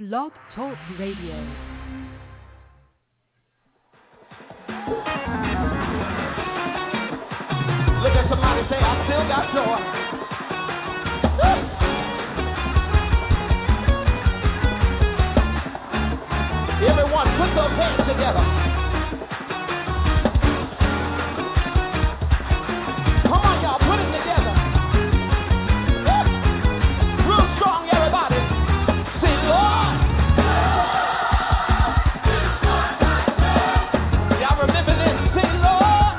Blog Talk Radio. Look at somebody say, I still got joy. Everyone, put those hands together. Come on, y'all, put it together. Real strong, everybody. Say, Lord. Y'all remember this? Say, Lord.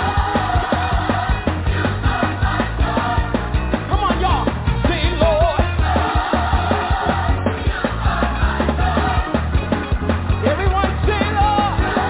Come on, y'all. Say, Lord. Everyone say, Lord.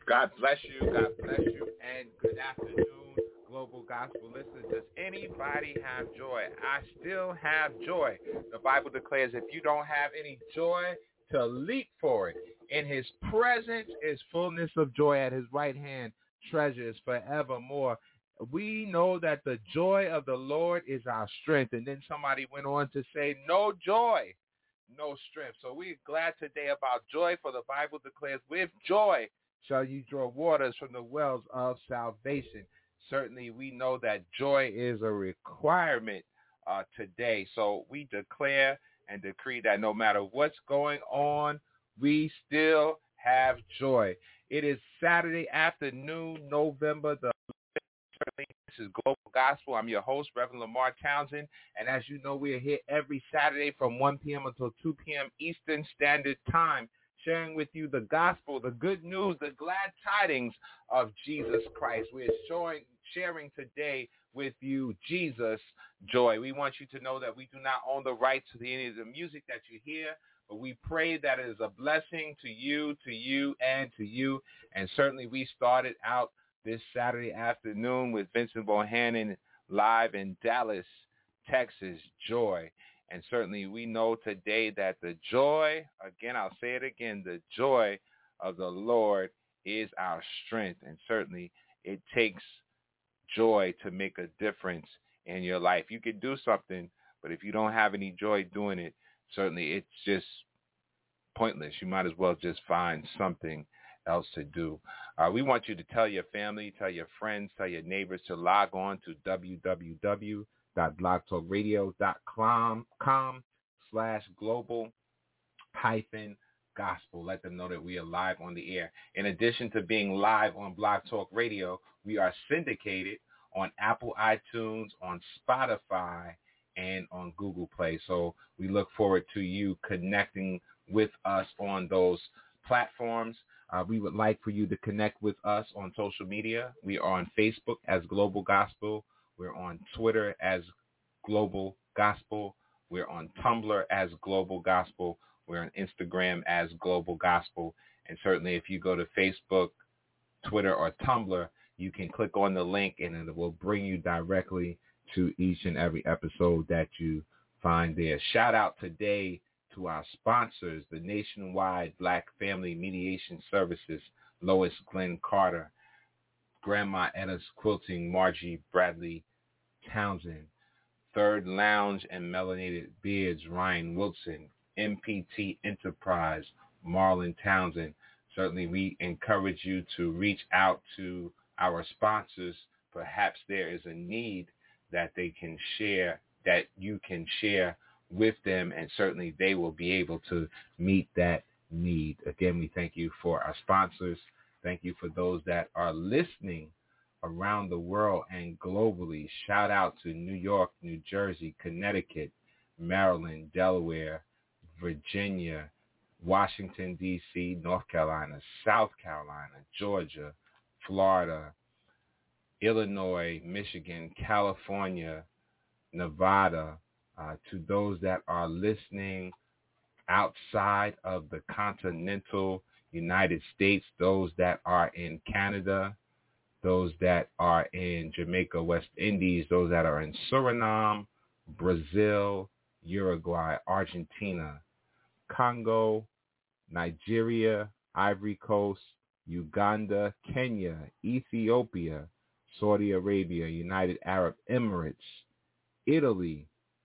God bless you. God bless you. And good afternoon, Global Gospel listeners. Does anybody have joy? I still have joy. The Bible declares if you don't have any joy, to leap for it. In his presence is fullness of joy. At his right hand, treasures forevermore. We know that the joy of the Lord is our strength. And then somebody went on to say, no joy, no strength. So we're glad today about joy, for the Bible declares with joy shall you draw waters from the wells of salvation. Certainly we know that joy is a requirement today. So we declare and decree that no matter what's going on, we still have joy. It is Saturday afternoon, November the 11th. This is Global Gospel. I'm your host, Reverend Lamar Townsend. And as you know, we are here every Saturday from 1 p.m. until 2 p.m. Eastern Standard Time, sharing with you the gospel, the good news, the glad tidings of Jesus Christ. We're sharing today with you Jesus joy. We want you to know that we do not own the rights to any of the music that you hear, but we pray that it is a blessing to you, and to you. And certainly we started out this Saturday afternoon with Vincent Bohannon live in Dallas, Texas, joy. And certainly we know today that the joy, again, I'll say it again, the joy of the Lord is our strength. And certainly it takes joy to make a difference in your life. You can do something, but if you don't have any joy doing it, certainly it's just pointless. You might as well just find something else to do. We want you to tell your family, tell your friends, tell your neighbors to log on to www.blogtalkradio.com/global-gospel. Let them know that we are live on the air. In addition to being live on Blog Talk Radio, we are syndicated on Apple iTunes, on Spotify, and on Google Play. So we look forward to you connecting with us on those platforms. We would like for you to connect with us on social media. We are on Facebook as Global Gospel. We're on Twitter as Global Gospel. We're on Tumblr as Global Gospel. We're on Instagram as Global Gospel. And certainly if you go to Facebook, Twitter, or Tumblr, you can click on the link and it will bring you directly to each and every episode that you find there. Shout out today to our sponsors, the Nationwide Black Family Mediation Services, Lois Glenn Carter, Grandma Etta's Quilting, Margie Bradley Townsend, Third Lounge and Melanated Beards, Ryan Wilson, MPT Enterprise, Marlon Townsend. Certainly we encourage you to reach out to our sponsors. Perhaps there is a need that they can share, that you can share with them, and certainly they will be able to meet that need. Again, we thank you for our sponsors. Thank you for those that are listening around the world and globally. Shout out to New York, New Jersey, Connecticut, Maryland, Delaware, Virginia, Washington, D.C., North Carolina, South Carolina, Georgia, Florida, Illinois, Michigan, California, Nevada, to those that are listening outside of the continental United States, those that are in Canada, those that are in Jamaica, West Indies, those that are in Suriname, Brazil, Uruguay, Argentina, Congo, Nigeria, Ivory Coast, Uganda, Kenya, Ethiopia, Saudi Arabia, United Arab Emirates, Italy,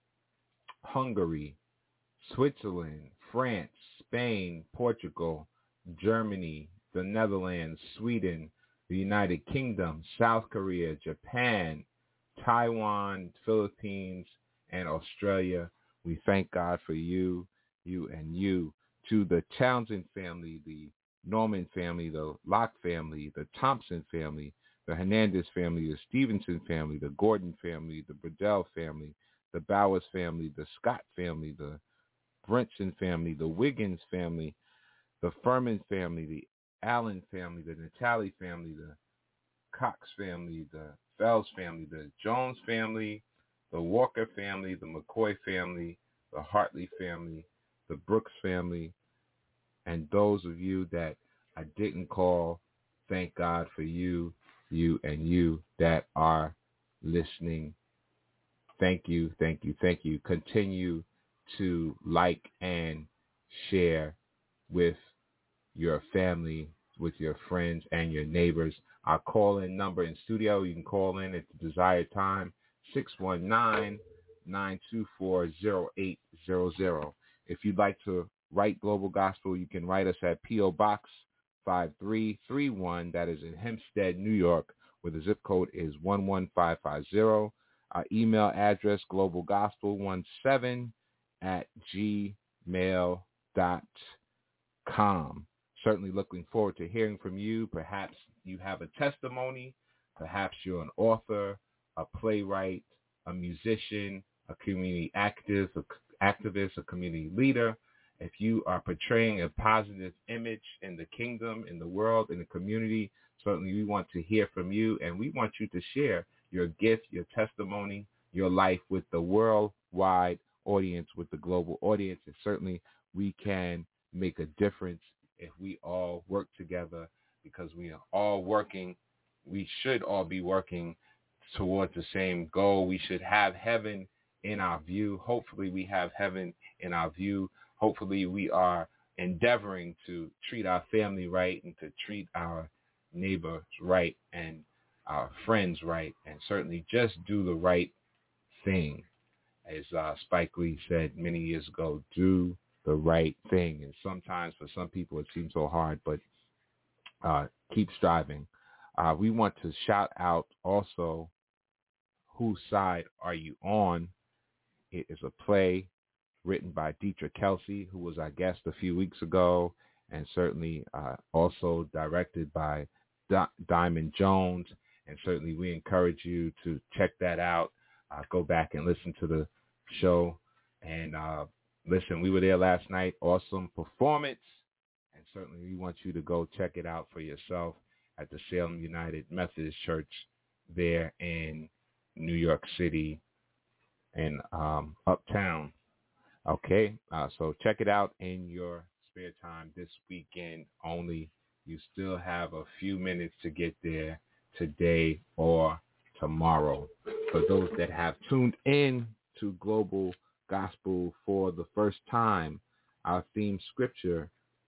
Hungary, Switzerland, France, Spain, Portugal, Germany, the Netherlands, Sweden, the United Kingdom, South Korea, Japan, Taiwan, Philippines, and Australia. We thank God for you, and you. To the Townsend family, the Norman family, the Locke family, the Thompson family, the Hernandez family, the Stevenson family, the Gordon family, the Burdell family, the Bowers family, the Scott family, the Brinson family, the Wiggins family, the Furman family, the Allen family, the Natali family, the Cox family, the Fells family, the Jones family, the Walker family, the McCoy family, the Hartley family, the Brooks family, and those of you that I didn't call thank God for you and you that are listening. Thank you, thank you, thank you. Continue to like and share with your family, with your friends and your neighbors. Our call-in number in studio, you can call in at the desired time, 619-924-0800. If you'd like to write Global Gospel, you can write us at P.O. Box 5331. That is in Hempstead, New York, where the zip code is 11550. Our email address, globalgospel17@gmail.com. Certainly looking forward to hearing from you. Perhaps you have a testimony. Perhaps you're an author, a playwright, a musician, a community activist, a community leader. If you are portraying a positive image in the kingdom, in the world, in the community, certainly we want to hear from you, and we want you to share your gift, your testimony, your life with the worldwide audience, with the global audience. And certainly we can make a difference if we all work together, because we are all working. We should all be working towards the same goal. We should have heaven in our view. Hopefully we have heaven in our view. Hopefully we are endeavoring to treat our family right and to treat our neighbors right and our friends right, and certainly just do the right thing. As Spike Lee said many years ago, do the right thing. And sometimes for some people it seems so hard, but keep striving. We want to shout out also Whose Side Are You On? It is a play written by Dietrich Kelsey, who was our guest a few weeks ago, and certainly also directed by Diamond Jones. And certainly we encourage you to check that out. Go back and listen to the show. And listen, we were there last night. Awesome performance. And certainly we want you to go check it out for yourself at the Salem United Methodist Church there in New York City and uptown. Okay, so check it out in your spare time this weekend only. You still have a few minutes to get there today or tomorrow. For those that have tuned in to Global Gospel for the first time, our theme scripture,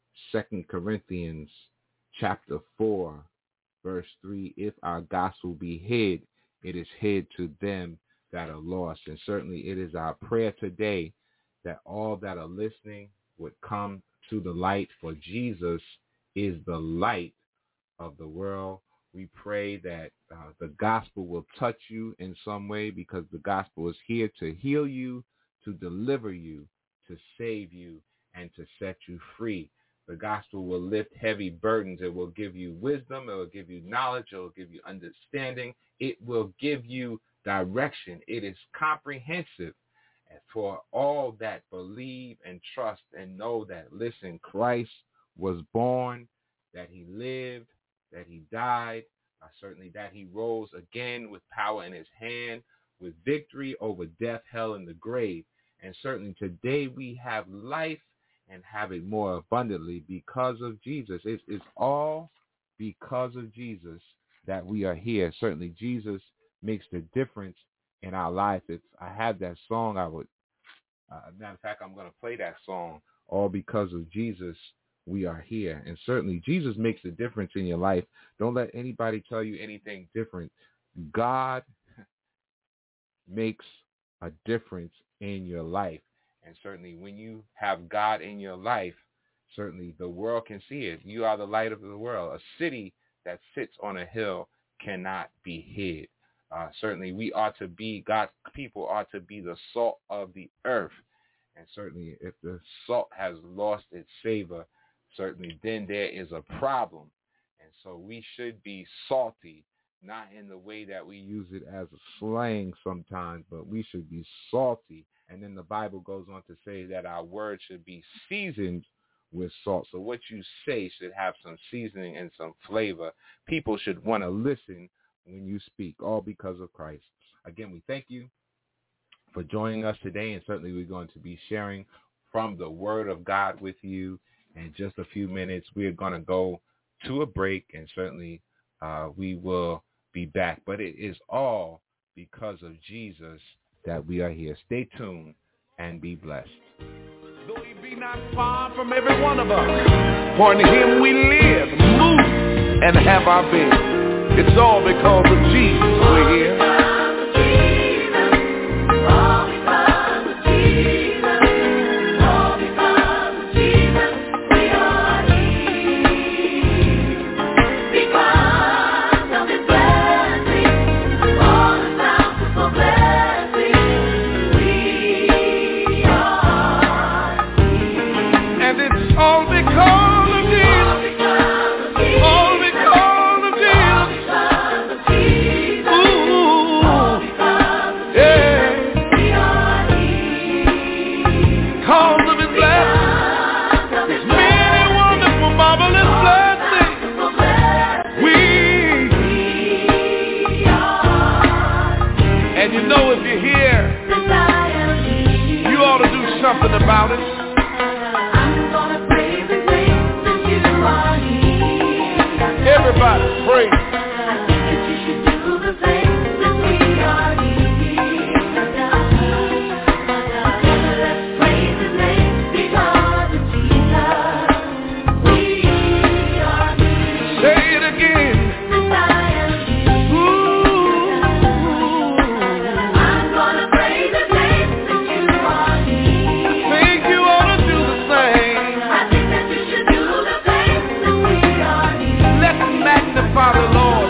2 Corinthians chapter 4, verse 3, if our gospel be hid, it is hid to them that are lost. And certainly it is our prayer today that all that are listening would come to the light, for Jesus is the light of the world. We pray that the gospel will touch you in some way, because the gospel is here to heal you, to deliver you, to save you, and to set you free. The gospel will lift heavy burdens. It will give you wisdom. It will give you knowledge. It will give you understanding. It will give you direction. It is comprehensive. And for all that believe and trust and know that, listen, Christ was born, that he lived, that he died, certainly that he rose again with power in his hand, with victory over death, hell, and the grave. And certainly today we have life and have it more abundantly because of Jesus. It's all because of Jesus that we are here. Certainly Jesus makes the difference in our life. If I had that song, I would, matter of fact, I'm going to play that song, All Because of Jesus We Are Here. And certainly Jesus makes a difference in your life. Don't let anybody tell you anything different. God makes a difference in your life. And certainly when you have God in your life, certainly the world can see it. You are the light of the world. A city that sits on a hill cannot be hid. Certainly we ought to be, God's people ought to be the salt of the earth. And certainly if the salt has lost its savor, certainly then there is a problem. And so we should be salty, not in the way that we use it as a slang sometimes, but we should be salty. And then the Bible goes on to say that our word should be seasoned with salt. So what you say should have some seasoning and some flavor. People should want to listen when you speak, all because of Christ. Again, we thank you for joining us today, and certainly we're going to be sharing from the Word of God with you in just a few minutes. We're going to go to a break, and certainly we will be back. But it is all because of Jesus that we are here. Stay tuned and be blessed. Though he be not far from every one of us, for in him we live, move, and have our being. It's all because of Jesus we're here. Something about it. I'm gonna praise and sing that you are here. Everybody praise. I think that you should do the same that we are here. Let's praise his name because of Jesus. We are here. Say it again. Since I am here. Ooh. I'm gonna praise his name that you are here. Father, Lord.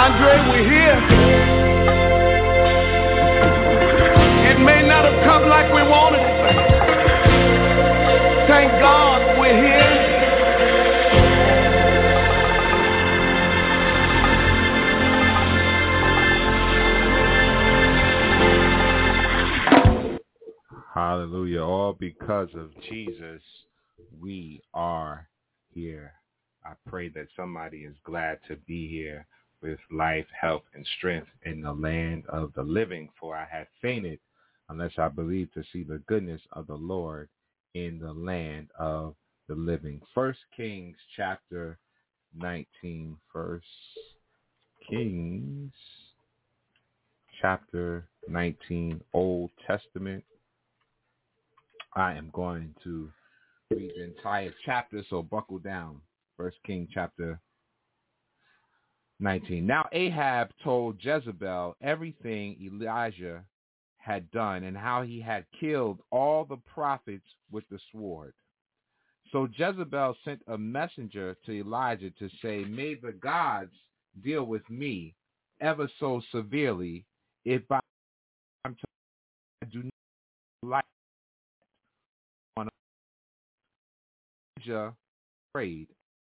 Andre, we're here. It may not have come like we wanted it, but thank God we're here. Hallelujah. All because of Jesus, we are here. I pray that somebody is glad to be here with life, health, and strength in the land of the living. For I had fainted unless I believed to see the goodness of the Lord in the land of the living. 1 Kings chapter 19. 1 Kings chapter 19, Old Testament. I am going to read the entire chapter, so buckle down. 1 Kings chapter 19. Now Ahab told Jezebel everything Elijah had done and how he had killed all the prophets with the sword. So Jezebel sent a messenger to Elijah to say, may the gods deal with me ever so severely if by time I do not like on Elijah prayed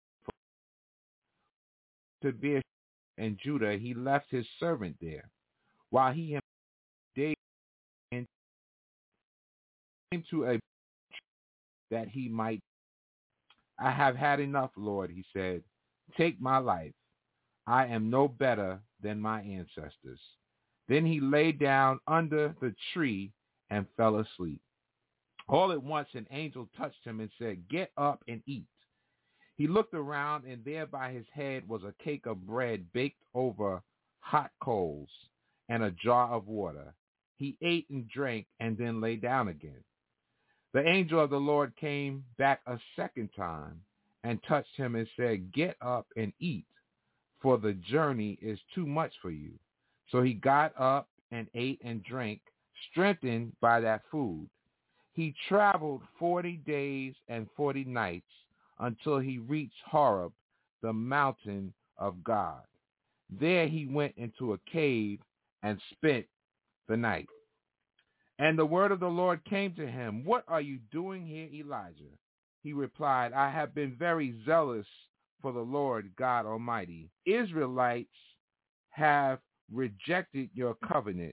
to Beersheba and Judah. He left his servant there, while he himself David and came to a that he might. I have had enough, Lord, he said. Take my life. I am no better than my ancestors. Then he lay down under the tree and fell asleep. All at once an angel touched him and said, get up and eat. He looked around, and there by his head was a cake of bread baked over hot coals and a jar of water. He ate and drank and then lay down again. The angel of the Lord came back a second time and touched him and said, get up and eat, for the journey is too much for you. So he got up and ate and drank, strengthened by that food. He traveled 40 days and 40 nights until he reached Horeb, the mountain of God. There he went into a cave and spent the night. And the word of the Lord came to him, what are you doing here, Elijah? He replied, I have been very zealous for the Lord God Almighty. Israelites have rejected your covenant,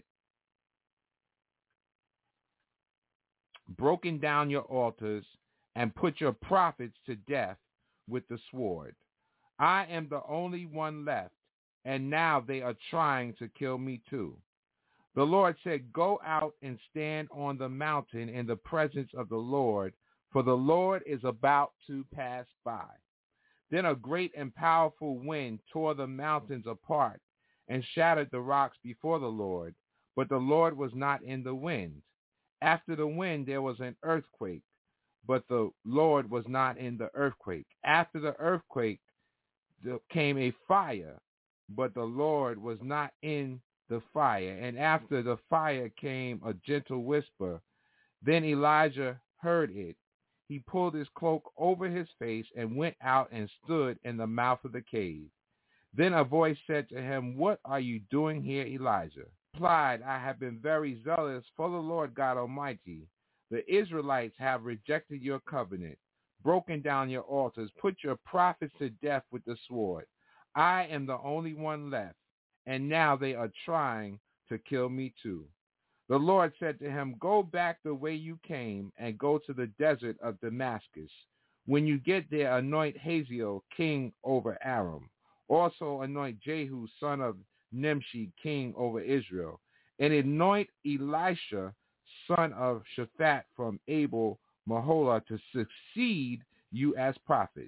broken down your altars, and put your prophets to death with the sword. I am the only one left, and now they are trying to kill me too. The Lord said, go out and stand on the mountain in the presence of the Lord, for the Lord is about to pass by. Then a great and powerful wind tore the mountains apart and shattered the rocks before the Lord, but the Lord was not in the wind. After the wind there was an earthquake, but the Lord was not in the earthquake. After the earthquake there came a fire, but the Lord was not in the fire. And after the fire came a gentle whisper. Then Elijah heard it. He pulled his cloak over his face and went out and stood in the mouth of the cave. Then a voice said to him, what are you doing here, Elijah? He replied, I have been very zealous for the Lord God Almighty. The Israelites have rejected your covenant, broken down your altars, put your prophets to death with the sword. I am the only one left, and now they are trying to kill me too. The Lord said to him, go back the way you came and go to the desert of Damascus. When you get there, anoint Hazael king over Aram. Also anoint Jehu son of Nimshi king over Israel. And anoint Elisha son of Shaphat from Abel Maholah to succeed you as prophet.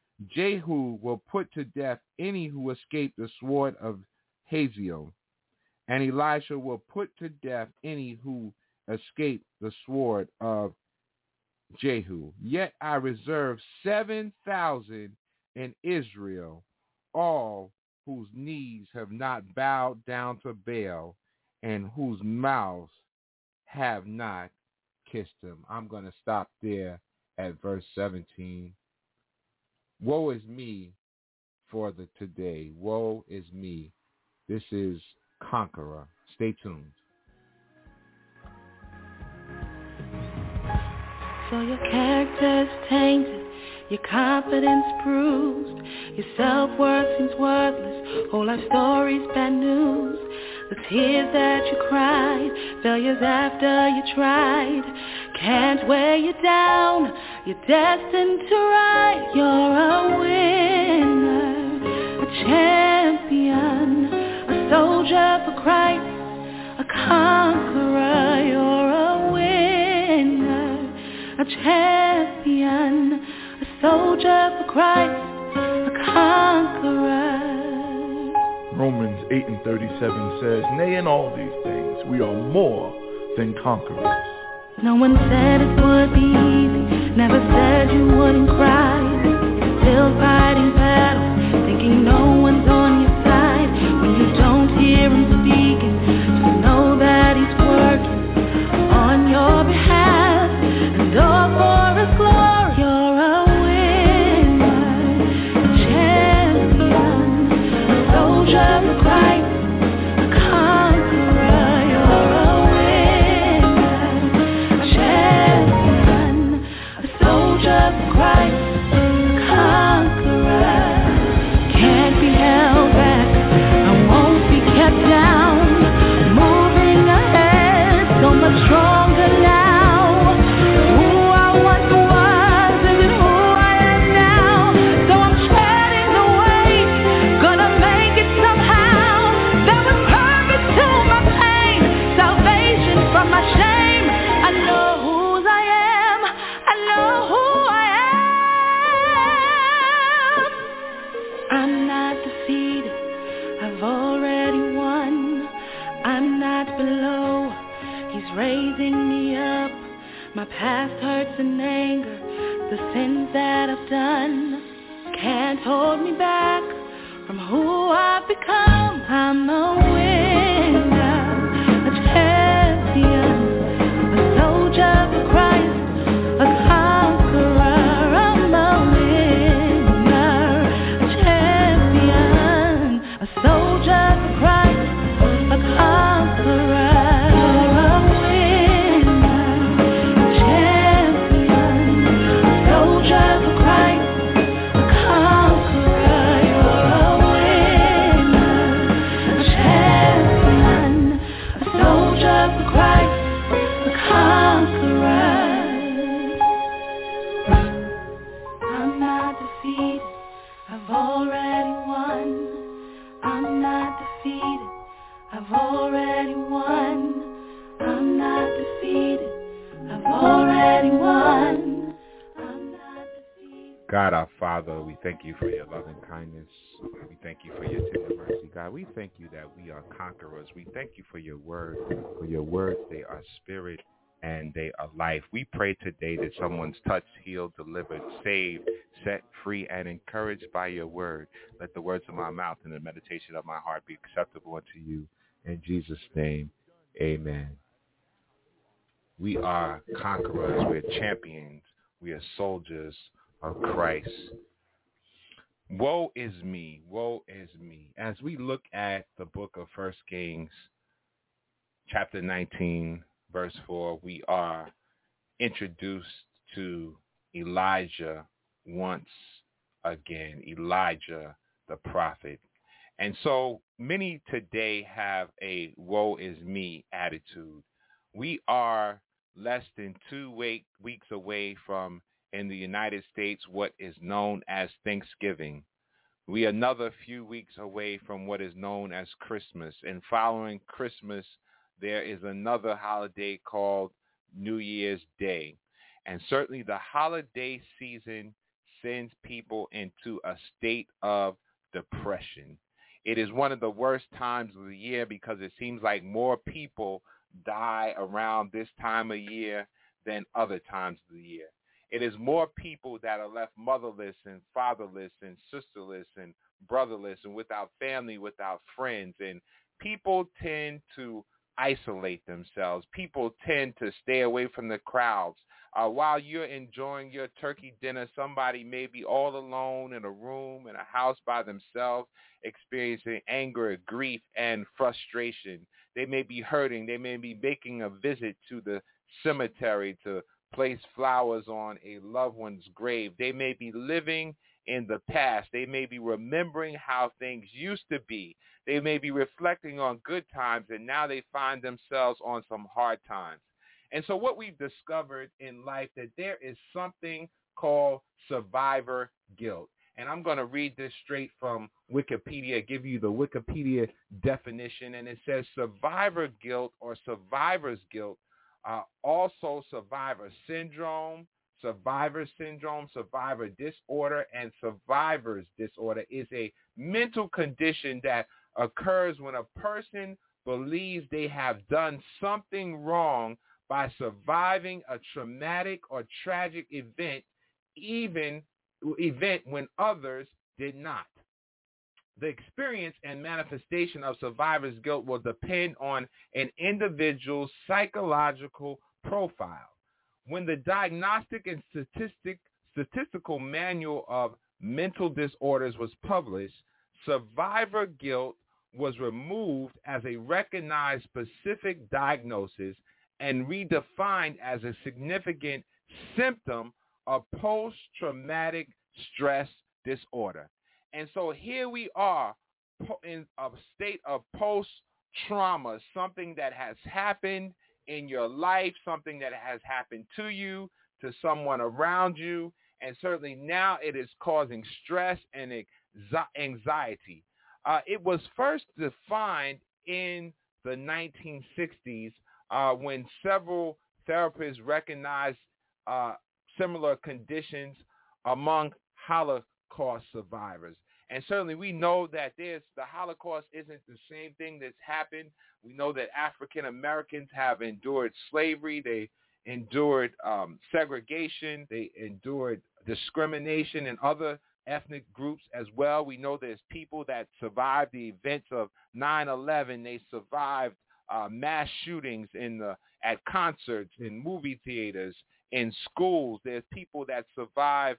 Jehu will put to death any who escape the sword of Hazael, and Elisha will put to death any who escape the sword of Jehu. Yet I reserve 7,000 in Israel, all whose knees have not bowed down to Baal and whose mouths have not kissed him. I'm going to stop there at verse 17. Woe is me for the today. Woe is me This is Conqueror. Stay tuned. So your character's tainted, your confidence bruised, your self-worth seems worthless, whole life story's bad news. The tears that you cried, failures after you tried, can't weigh you down, you're destined to rise. You're a winner, a champion, a soldier for Christ, a conqueror. You're a winner, a champion, a soldier for Christ, a conqueror. Romans 8:37 says, nay, in all these things, we are more than conquerors. No one said it would be easy, never said you wouldn't cry. You're still fighting battles, thinking no one's on your side. When you don't hear him speaking, just know that he's working on your behalf and all for his glory. You're a winner, a champion, a soldier for Christ, a conqueror. You're a winner, a champion, a soldier for Christ, a conqueror. Can't be held back, I won't be kept down, moving ahead, so much stronger now. Who I once was isn't who I am now, so I'm treading the way, gonna make it somehow. There was purpose to my pain, salvation from my shame. I know whose I am, I know who I am. I'm not defeated, I've already won. I'm not below, he's raising me up. My past hurts and anger, the sins that I've done, can't hold me back from who I've become. I'm a winner, a champion, a soldier for Christ, a conqueror. I'm a winner, a champion, a soldier for Christ, a conqueror. You're a winner, a champion, a soldier for Christ, a conqueror. You're a winner, a champion, a soldier for Christ, a conqueror. I'm not defeated, I've already won. I'm not defeated, I've already won. I'm not defeated, I've already won. I'm not defeated. God our Father, we thank you for your loving kindness. We thank you for your tender mercy. God, we thank you that we are conquerors. We thank you for your word. For your words, they are spirit and they are life. We pray today that someone's touched, healed, delivered, saved, set free, and encouraged by your word. Let the words of my mouth and the meditation of my heart be acceptable unto you. In Jesus' name, amen. We are conquerors. We're champions. We are soldiers of Christ. Woe is me. Woe is me. As we look at the book of 1 Kings, chapter 19, verse 4, we are introduced to Elijah once again. Elijah, the prophet. And so many today have a woe is me attitude. We are less than 2 weeks away from, in the United States, what is known as Thanksgiving. We are another few weeks away from what is known as Christmas. And following Christmas, there is another holiday called New Year's Day. And certainly the holiday season sends people into a state of depression. It is one of the worst times of the year because it seems like more people die around this time of year than other times of the year. It is more people that are left motherless and fatherless and sisterless and brotherless and without family, without friends. And people tend to isolate themselves. People tend to stay away from the crowds. While you're enjoying your turkey dinner, somebody may be all alone in a room, in a house by themselves, experiencing anger, grief, and frustration. They may be hurting. They may be making a visit to the cemetery to place flowers on a loved one's grave. They may be living in the past. They may be remembering how things used to be. They may be reflecting on good times, and now they find themselves on some hard times. And so what we've discovered in life, that there is something called survivor guilt. And I'm going to read this straight from Wikipedia, give you the Wikipedia definition. And it says survivor guilt or survivor's guilt, also survivor syndrome, survivor disorder, and survivor's disorder is a mental condition that occurs when a person believes they have done something wrong by surviving a traumatic or tragic event, even when others did not. The experience and manifestation of survivor's guilt will depend on an individual's psychological profile. When the Diagnostic and Statistical Manual of Mental Disorders was published, survivor guilt was removed as a recognized specific diagnosis and redefined as a significant symptom of post-traumatic stress disorder. And so here we are in a state of post-trauma, something that has happened in your life, something that has happened to you, to someone around you, and certainly now it is causing stress and anxiety. It was first defined in the 1960s when several therapists recognized similar conditions among Holocaust survivors. And certainly we know that the Holocaust isn't the same thing that's happened. We know that African Americans have endured slavery. They endured segregation. They endured discrimination in other ethnic groups as well. We know there's people that survived the events of 9/11. They survived mass shootings at concerts, in movie theaters, in schools. There's people that survive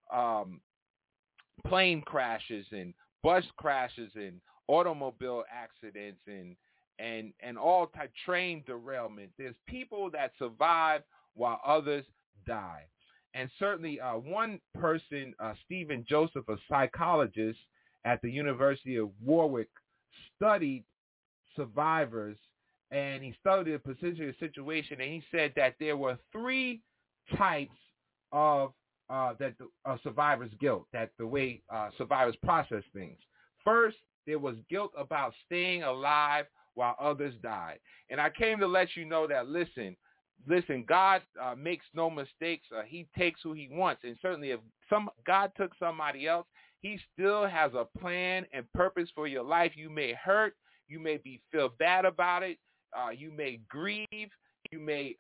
plane crashes and bus crashes and automobile accidents and all type train derailment. There's people that survive while others die. And certainly one person, Stephen Joseph, a psychologist at the University of Warwick, studied survivors, and he studied a particular situation, and he said that there were three types of survivor's guilt, that the way survivors process things. First, there was guilt about staying alive while others died. And I came to let you know that, listen, God makes no mistakes. He takes who he wants. And certainly if God took somebody else, he still has a plan and purpose for your life. You may hurt. You may feel bad about it. You may grieve. You may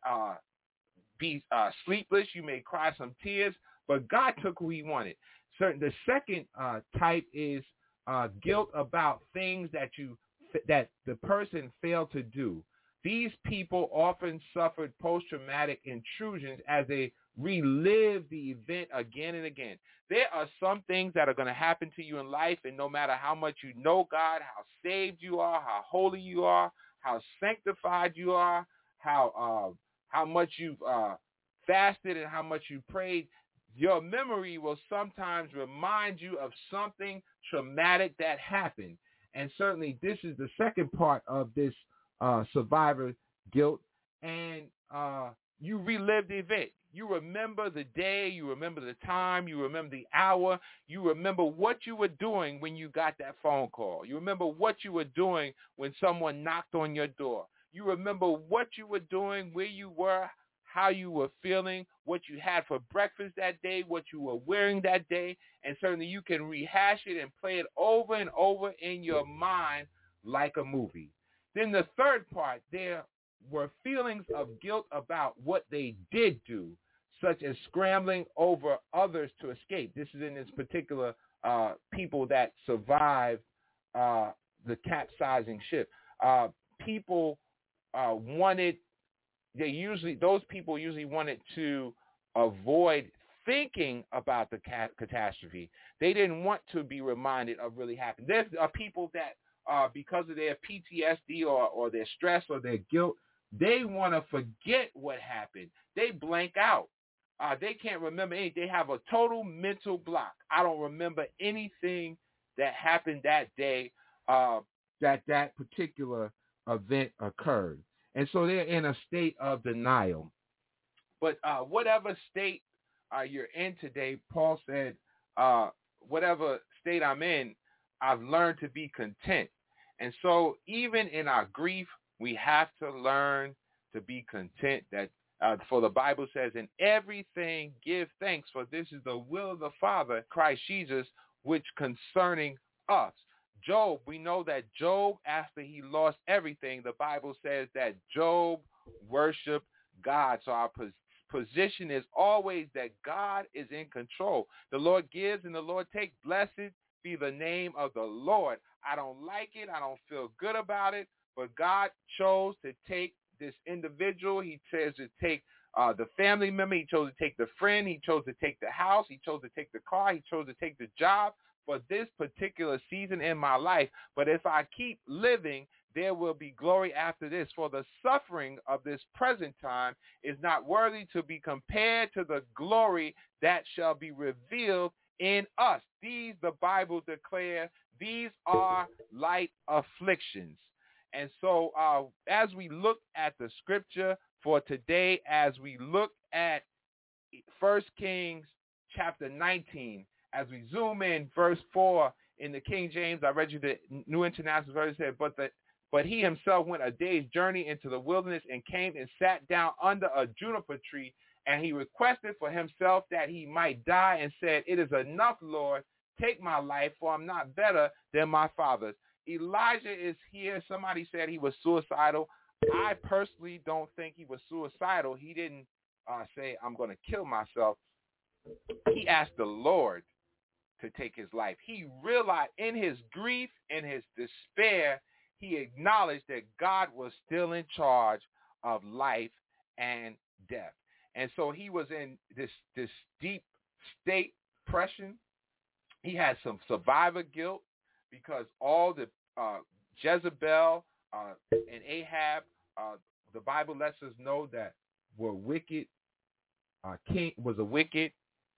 be sleepless. You may cry some tears. But God took who he wanted. The second type is guilt about things that the person failed to do. These people often suffered post-traumatic intrusions as they relive the event again and again. There are some things that are going to happen to you in life, and no matter how much you know God, how saved you are, how holy you are, how sanctified you are, how much you've fasted and how much you prayed, your memory will sometimes remind you of something traumatic that happened. And certainly this is the second part of this survivor guilt. And you relive the event. You remember the day, you remember the time, you remember the hour, you remember what you were doing when you got that phone call. You remember what you were doing when someone knocked on your door. You remember what you were doing, where you were, how you were feeling, what you had for breakfast that day, what you were wearing that day, and certainly you can rehash it and play it over and over in your mind like a movie. Then the third part, there were feelings of guilt about what they did do, such as scrambling over others to escape. This is in this particular people that survived the capsizing ship. People wanted those people usually wanted to avoid thinking about the catastrophe. They didn't want to be reminded of really happening. There's people that because of their PTSD or their stress or their guilt, they want to forget what happened. They blank out. They can't remember anything. They have a total mental block. I don't remember anything that happened that day that particular event occurred. And so they're in a state of denial. But whatever state you're in today, Paul said, whatever state I'm in, I've learned to be content. And so even in our grief, we have to learn to be content. That for the Bible says, in everything give thanks, for this is the will of the Father, Christ Jesus, which concerning us. Job, we know that Job, after he lost everything, the Bible says that Job worshiped God. So our position is always that God is in control. The Lord gives and the Lord takes. Blessed be the name of the Lord. I don't like it. I don't feel good about it. But God chose to take this individual. He chose to take the family member. He chose to take the friend. He chose to take the house. He chose to take the car. He chose to take the job for this particular season in my life. But if I keep living, there will be glory after this. For the suffering of this present time is not worthy to be compared to the glory that shall be revealed in us. These, the Bible declares, these are light afflictions. And so as we look at the scripture for today, as we look at 1 Kings chapter 19, as we zoom in verse 4 in the King James, I read you the New International Version, said, but he himself went a day's journey into the wilderness and came and sat down under a juniper tree, and he requested for himself that he might die and said, it is enough, Lord, take my life, for I'm not better than my fathers. Elijah is here. Somebody said he was suicidal. I personally don't think he was suicidal. He didn't say, I'm going to kill myself. He asked the Lord to take his life. He realized in his grief, in his despair, he acknowledged that God was still in charge of life and death. And so he was in this deep state depression. He had some survivor guilt because all the Jezebel and Ahab, the Bible lets us know that were wicked. King was a wicked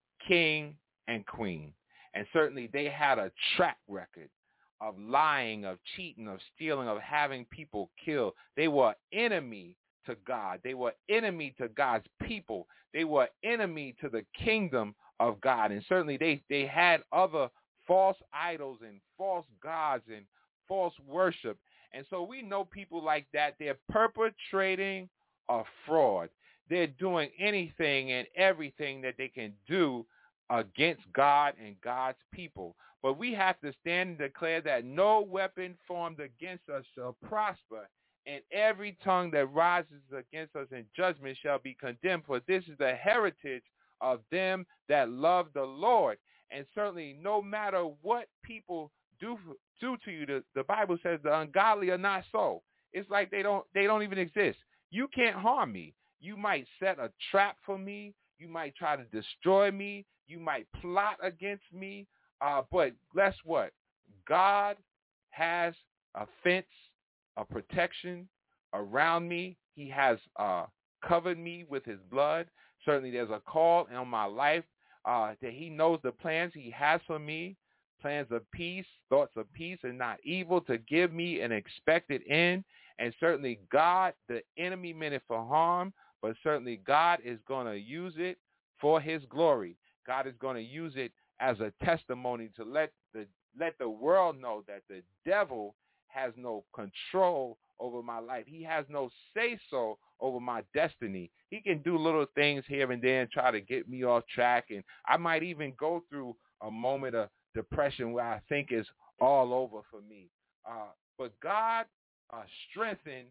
king and queen. And certainly they had a track record of lying, of cheating, of stealing, of having people killed. They were enemy to God. They were enemy to God's people. They were enemy to the kingdom of God. And certainly they had other false idols and false gods and false worship. And so we know people like that. They're perpetrating a fraud. They're doing anything and everything that they can do against God and God's people. But we have to stand and declare that no weapon formed against us shall prosper, and every tongue that rises against us in judgment shall be condemned. For this is the heritage of them that love the Lord. And certainly no matter what people do to you, the Bible says the ungodly are not so. It's like they don't even exist. You can't harm me. You might set a trap for me. You might try to destroy me. You might plot against me. But guess what? God has a fence, a protection around me. He has covered me with his blood. Certainly there's a call on my life that he knows the plans he has for me, plans of peace, thoughts of peace and not evil, to give me an expected end. And certainly God, the enemy meant it for harm, but certainly God is going to use it for his glory. God is going to use it as a testimony to let the world know that the devil has no control over my life. He has no say-so over my destiny. He can do little things here and there and try to get me off track. And I might even go through a moment of depression where I think it's all over for me. But God strengthened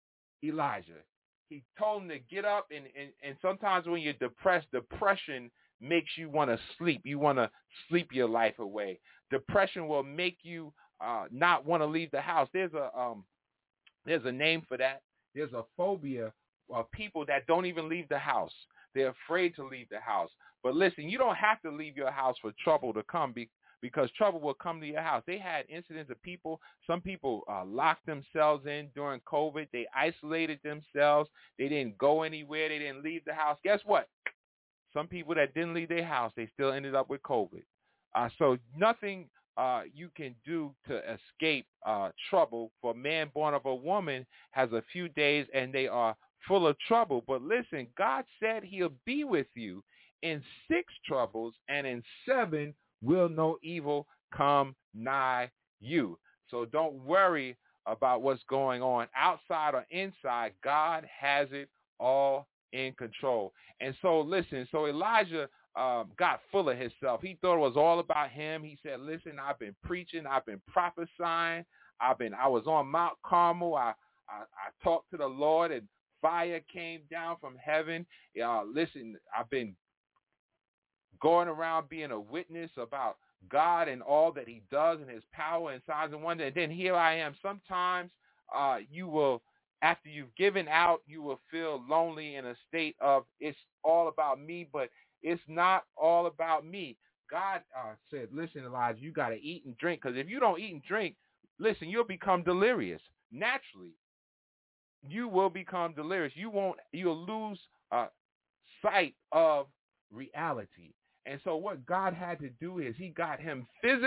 Elijah. He told him to get up, and sometimes when you're depressed, depression makes you want to sleep. You want to sleep your life away. Depression will make you not want to leave the house. There's a name for that. There's a phobia people that don't even leave the house. They're afraid to leave the house. But listen, you don't have to leave your house for trouble to come because trouble will come to your house. They had incidents of people, some people locked themselves in during COVID. They isolated themselves. They didn't go anywhere. They didn't leave the house. Guess what? Some people that didn't leave their house, they still ended up with COVID. So nothing you can do to escape trouble. For a man born of a woman has a few days and they are full of trouble. But listen, God said he'll be with you in 6 troubles, and in 7 will no evil come nigh you. So don't worry about what's going on outside or inside. God has it all in control. And so listen, so Elijah got full of himself. He thought it was all about him. He said, listen, I've been preaching, I've been prophesying, I was on Mount Carmel. I talked to the Lord and fire came down from heaven. Listen, I've been going around being a witness about God and all that he does and his power and signs and wonders. And then here I am. Sometimes you will, after you've given out, you will feel lonely in a state of it's all about me, but it's not all about me. God said, listen, Elijah, you got to eat and drink, because if you don't eat and drink, listen, you'll become delirious. Naturally, you will become delirious. You'll lose sight of reality. And so what God had to do is he got him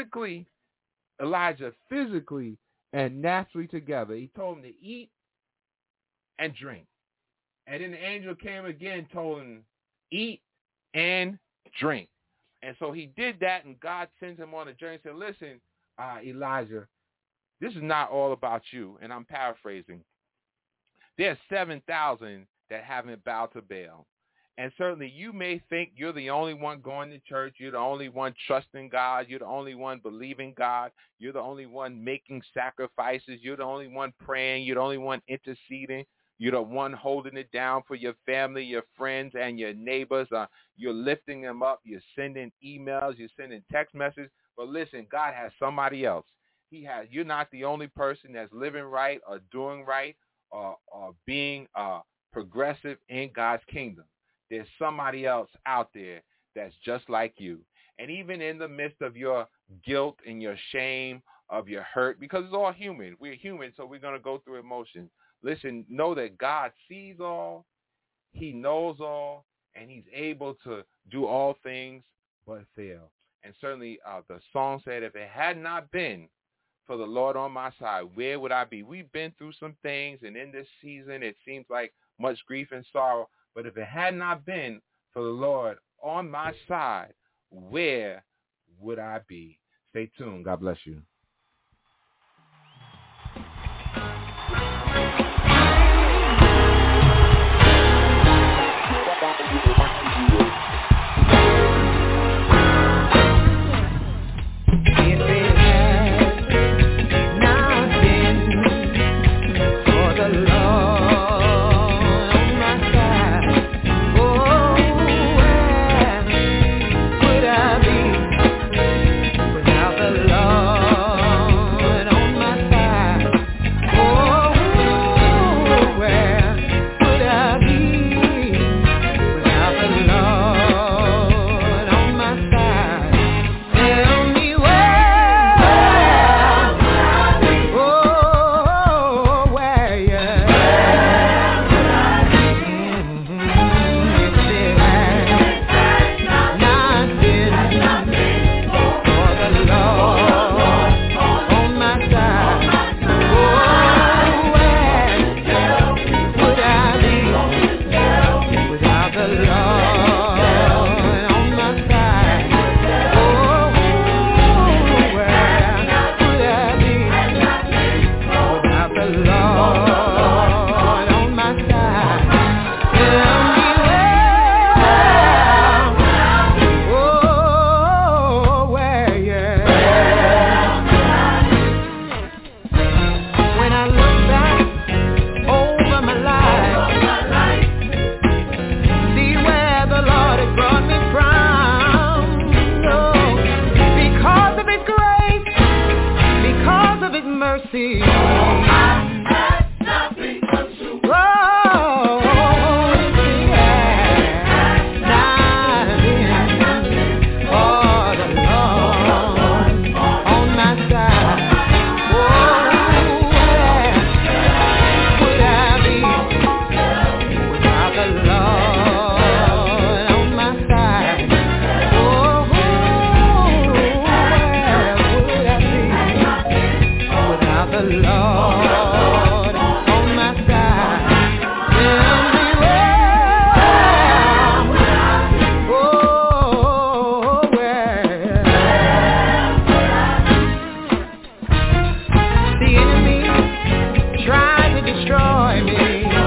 Elijah physically and naturally together. He told him to eat and drink. And then the angel came again, told him, eat and drink. And so he did that, and God sends him on a journey and said, listen, Elijah, this is not all about you. And I'm paraphrasing. There's 7,000 that haven't bowed to Baal. And certainly you may think you're the only one going to church. You're the only one trusting God. You're the only one believing God. You're the only one making sacrifices. You're the only one praying. You're the only one interceding. You're the one holding it down for your family, your friends, and your neighbors. You're lifting them up. You're sending emails. You're sending text messages. But listen, God has somebody else. You're not the only person that's living right or doing right or being progressive in God's kingdom. There's somebody else out there that's just like you. And even in the midst of your guilt and your shame, of your hurt, because it's all human. We're human, so we're going to go through emotions. Listen, know that God sees all, he knows all, and he's able to do all things but fail. And certainly the song said, if it had not been for the Lord on my side, where would I be? We've been through some things, and in this season it seems like much grief and sorrow. But if it had not been for the Lord on my side, where would I be? Stay tuned. God bless you. mercy. Oh, without the Lord on my side. Tell me where the enemy tried to destroy me.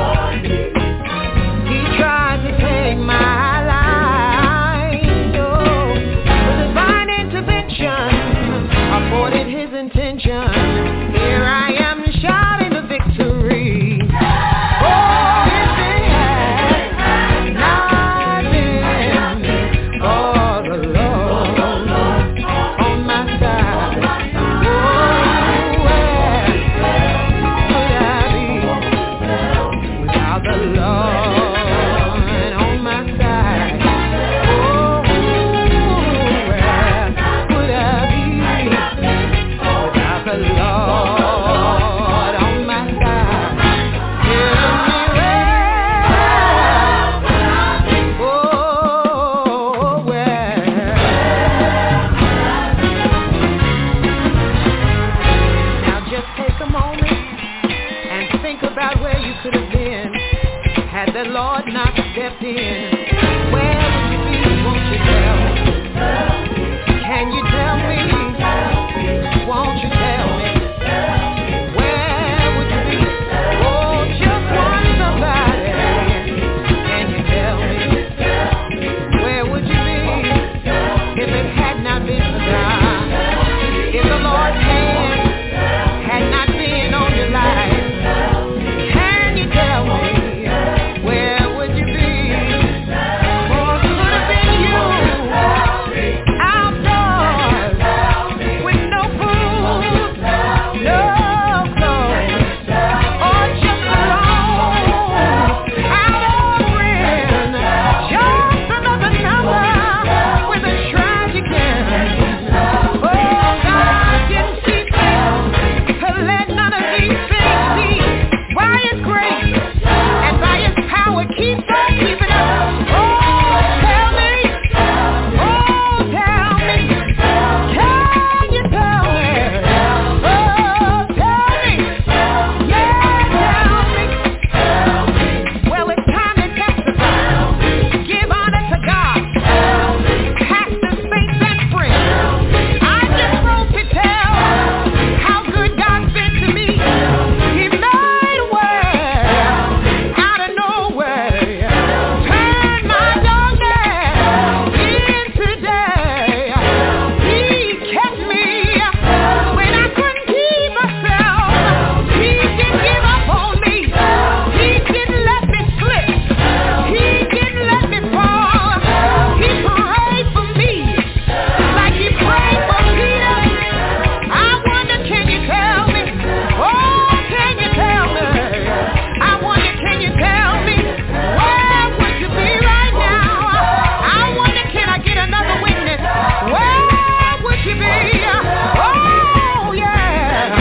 He tried to take my life. With divine intervention, aborted his intention. Here I am shouting the victory. Oh, if it had not been for the Lord on my side, oh, where could I be without the Lord on my side? Oh, where would I be without the Lord on my side? Tell me where. Now just take a moment and think about where you could have been had the Lord not stepped in. Where would you be? Won't you tell me? Can you tell me? Won't you tell me? Where would you be? Oh, just want somebody. Can you tell me? Where would you be if it had not been for God? If the Lord's hand had not been on your life, can you tell me? Where would you be? Or could have been you outdoors with no food, no clothes, or just alone out of friend, just another number with a tragic end. Oh, God didn't see fit to let none of these things be. By His grace and by His power, keeps on keeping us. Oh, tell me. Oh, tell me. Can you tell me? Oh, tell me. Yeah, tell me. Well, it's time to testify. Give honor to God. Pastors, saints, and friends. I just wrote to tell how good God's been to me. He made a way out of nowhere. Turned my darkness into day. He kept me when I couldn't keep myself. He didn't give up on me. He didn't let me slip. He didn't let me fall. He prayed for me like He prayed for Peter. I wonder, can you tell me? Oh, can you tell me? I wonder, can you tell me? Where would you be right now? I wonder, can I get another witness? Where would you be? Oh, yeah.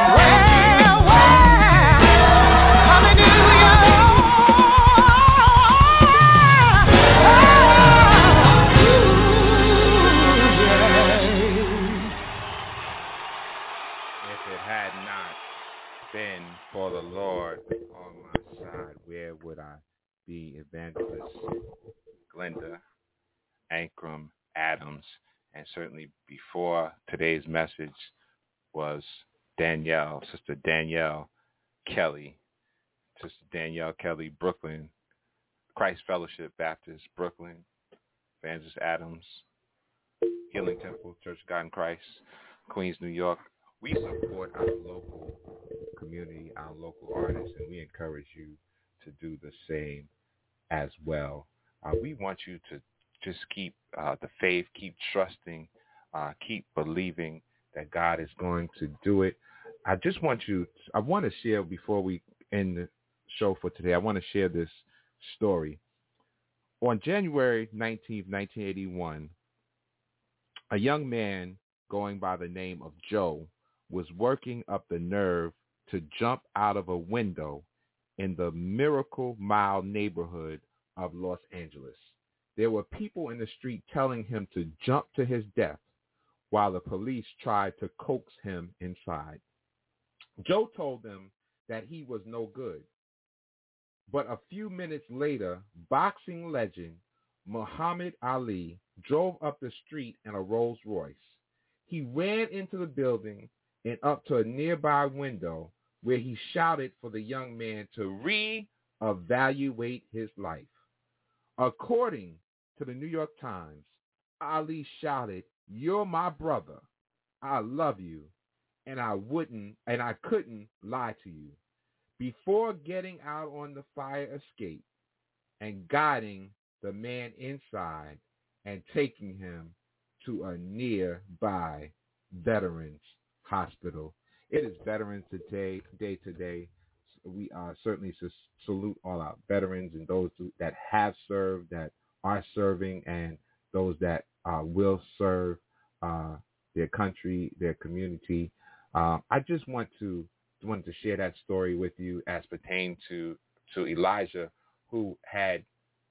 If it had not been for the Lord on my side, where would I be? Evangelist Glenda Ankrum Adams. And certainly before today's message was Danielle, Sister Danielle Kelly. Sister Danielle Kelly, Brooklyn, Christ Fellowship Baptist, Brooklyn. Evangelist Adams, Healing Temple, Church of God in Christ, Queens, New York. We support our local community, our local artists, and we encourage you to do the same as well. We want you to just keep the faith, keep trusting, keep believing that God is going to do it. I want to share, before we end the show for today, I want to share this story. On January 19th, 1981, a young man going by the name of Joe was working up the nerve to jump out of a window in the Miracle Mile neighborhood of Los Angeles. There were people in the street telling him to jump to his death while the police tried to coax him inside. Joe told them that he was no good. But a few minutes later, boxing legend Muhammad Ali drove up the street in a Rolls Royce. He ran into the building and up to a nearby window where he shouted for the young man to reevaluate his life. According to the New York Times, Ali shouted, "You're my brother. I love you, and I couldn't lie to you," before getting out on the fire escape and guiding the man inside and taking him to a nearby veterans hospital. It is Veterans Day today. We certainly salute all our veterans and those that have served, that are serving, and those that will serve their country, their community. I just wanted to share that story with you as pertained to Elijah, who had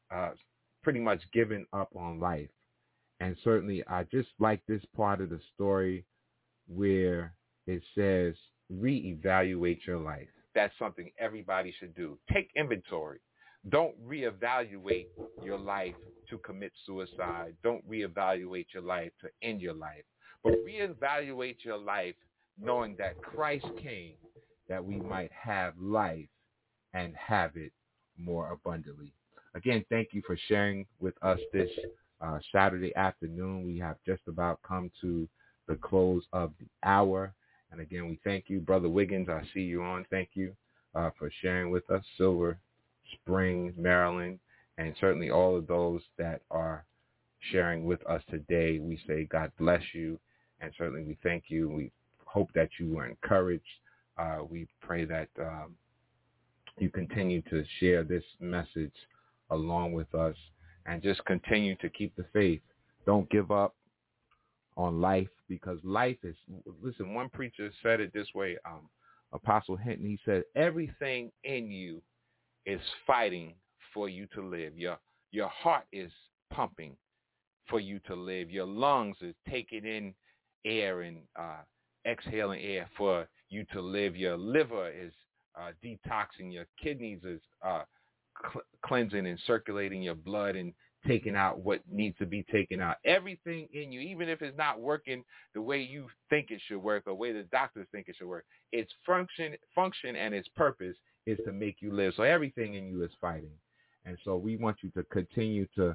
pretty much given up on life. And certainly I just like this part of the story where it says, reevaluate your life. That's something everybody should do. Take inventory. Don't reevaluate your life to commit suicide. Don't reevaluate your life to end your life. But reevaluate your life knowing that Christ came that we might have life and have it more abundantly. Again, thank you for sharing with us this Saturday afternoon. We have just about come to the close of the hour. And again, we thank you. Brother Wiggins, I see you on. Thank you for sharing with us. Silver Spring, Maryland, and certainly all of those that are sharing with us today. We say God bless you, and certainly we thank you. We hope that you were encouraged. We pray that you continue to share this message along with us and just continue to keep the faith. Don't give up on life, because life is, listen, one preacher said it this way, Apostle Hinton, he said, everything in you is fighting for you to live. Your heart is pumping for you to live. Your lungs is taking in air and exhaling air for you to live. Your liver is detoxing. Your kidneys is cleansing and circulating your blood and taking out what needs to be taken out. Everything in you, even if it's not working the way you think it should work or the way the doctors think it should work, its function and its purpose is to make you live. So everything in you is fighting. And so we want you to continue to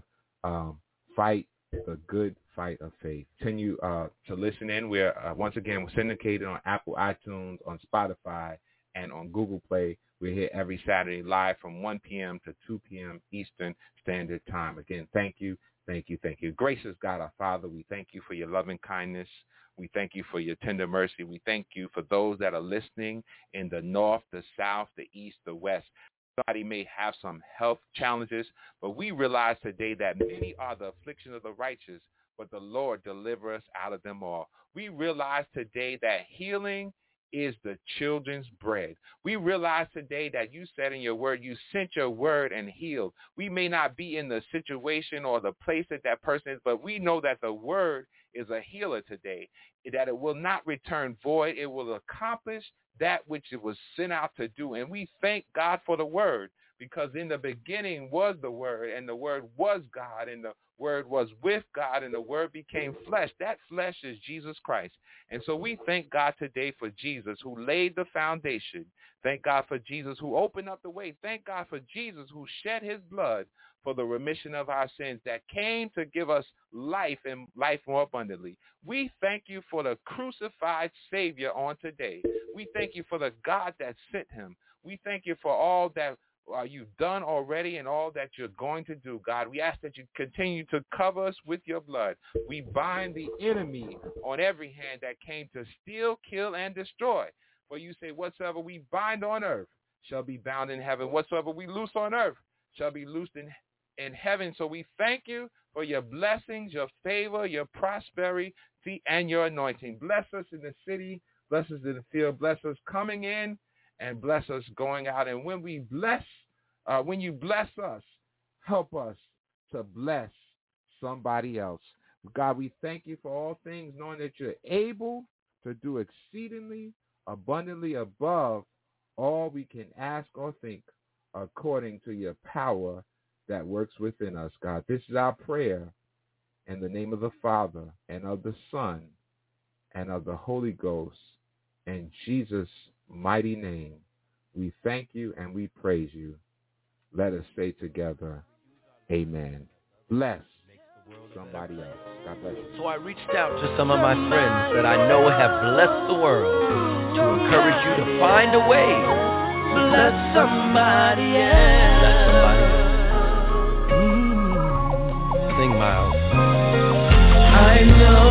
fight the good fight of faith. Continue to listen in. We're once again, we're syndicated on Apple iTunes, on Spotify, and on Google Play. We're here every Saturday live from 1 p.m. to 2 p.m. Eastern Standard Time. Again, thank you, thank you, thank you. Gracious God, our Father, we thank you for your loving kindness. We thank you for your tender mercy. We thank you for those that are listening in the north, the south, the east, the west. Somebody may have some health challenges, but we realize today that many are the afflictions of the righteous, but the Lord deliver us out of them all. We realize today that healing is the children's bread. We realize today that you said in your word, you sent your word and healed. We may not be in the situation or the place that that person is, but we know that the word is a healer today, that it will not return void. It will accomplish that which it was sent out to do. And we thank God for the word, because in the beginning was the word, and the word was God, and the word was with God, and the word became flesh. That flesh is Jesus Christ. And so we thank God today for Jesus, who laid the foundation. Thank God for Jesus, who opened up the way. Thank God for Jesus, who shed his blood for the remission of our sins, that came to give us life and life more abundantly. We thank you for the crucified Savior on today. We thank you for the God that sent him. We thank you for all that you've done already and all that you're going to do, God. We ask that you continue to cover us with your blood. We bind the enemy on every hand that came to steal, kill, and destroy. For you say, whatsoever we bind on earth shall be bound in heaven. Whatsoever we loose on earth shall be loosed in heaven. So we thank you for your blessings, your favor, your prosperity, and your anointing. Bless us in the city, bless us in the field, bless us coming in, and bless us going out. And when you bless us, help us to bless somebody else. God, we thank you for all things, knowing that you're able to do exceedingly abundantly above all we can ask or think, according to your power that works within us, God. This is our prayer in the name of the Father and of the Son and of the Holy Ghost. In Jesus' mighty name, we thank you and we praise you. Let us say together, amen. Bless somebody else. God bless you. So I reached out to some of my friends that I know have blessed the world to encourage you to find a way. Bless somebody else. Bless somebody else. Sing, Miles. I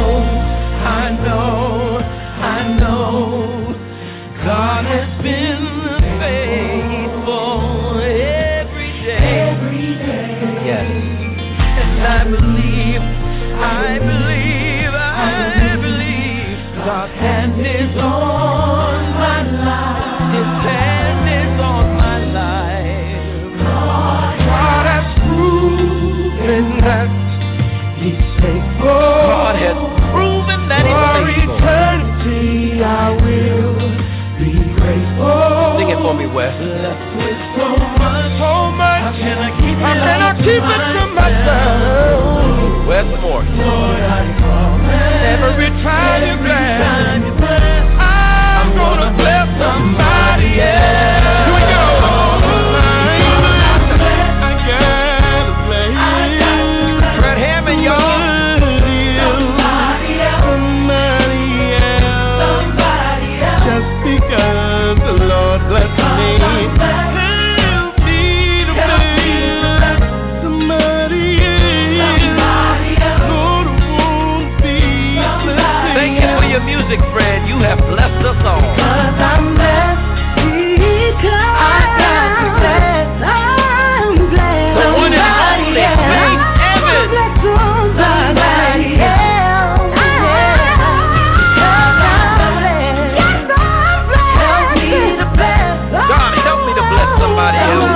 know God has been faithful every day. Yes. And I believe God's hand is on my life. His hand is on my life. God has proven that He's faithful. God has proven that He's faithful. For eternity I will be grateful. Sing it for me, Wes. Blessed with so much. How can I keep it to myself? Wes Moore. Lord, I promise. Every time you bless, I'm gonna bless somebody else. Here we go. I gotta bless. Fred Hammond, y'all. Music, Fred, you have blessed us all. 'Cause I'm blessed because I'm blessed. The one and only Faith Evans. Somebody else. Help me to bless. God, help me to bless somebody else.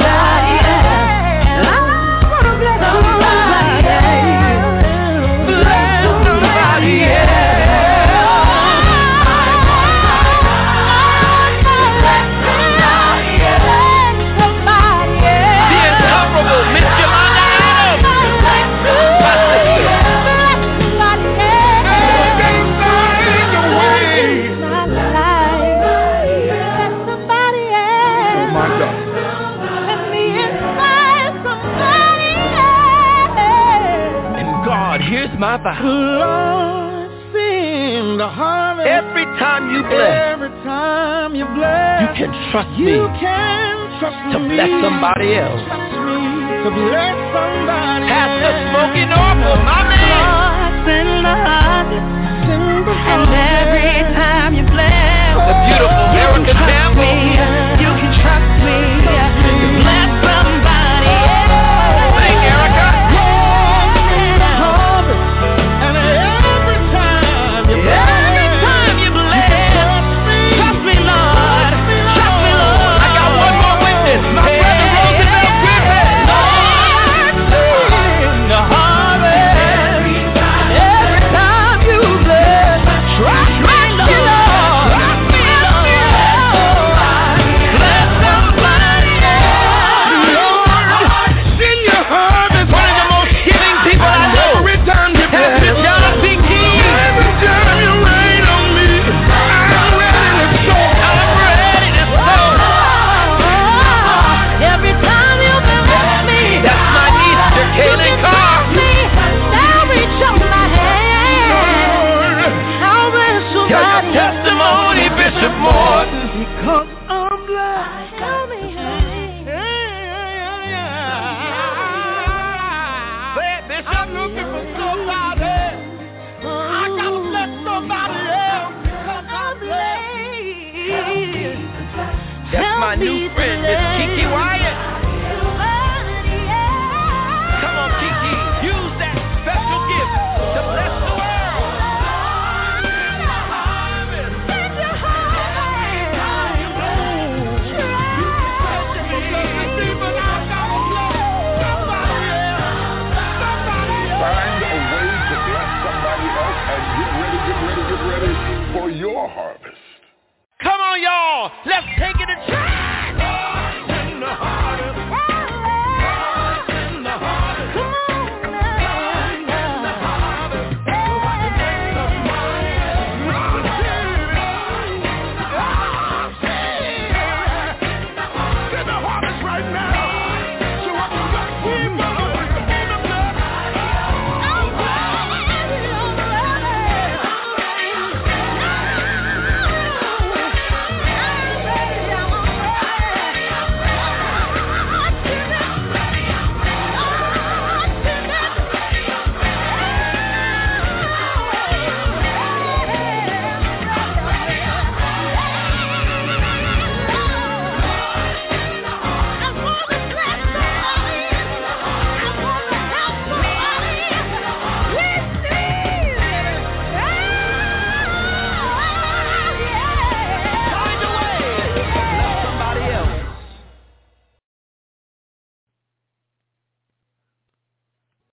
My vow. Every time you bless, you can trust me to bless somebody else. Pastor Smokey Norfolk, my man. And every time you bless, The beautiful Erica Campbell. you can trust me to bless somebody else. Thank Erica. That's my new friend, Miss Kiki Wyatt. Come on, Kiki, use that special gift to bless the world. Find a way to bless somebody else and get ready for your harvest. Come on, Let's